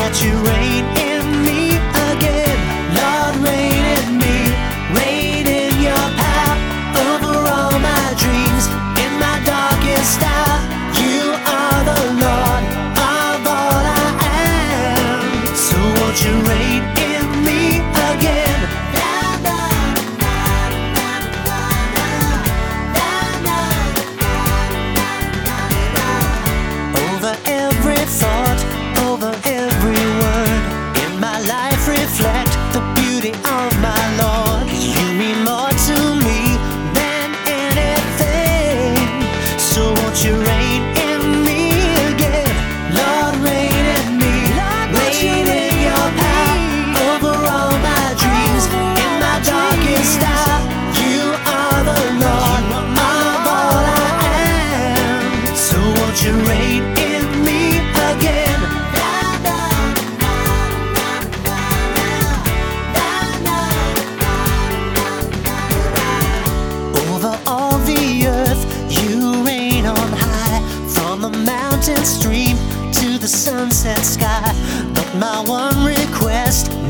that you reign in me again. Lord, reign in me, reign in your power over all my dreams. In my darkest hour, you are the Lord of all I am. So won't you reign in me again? Over every thought, over every word, in my life reflect the beauty of my Lord. You mean more to me than anything. So won't you reign in me again? Lord, reign in me, reign in your power over all my dreams. In my darkest hour, you are the Lord of all I am. So won't you reign in me again? Over all the earth, you reign on high. From the mountain stream to the sunset sky. But my one request,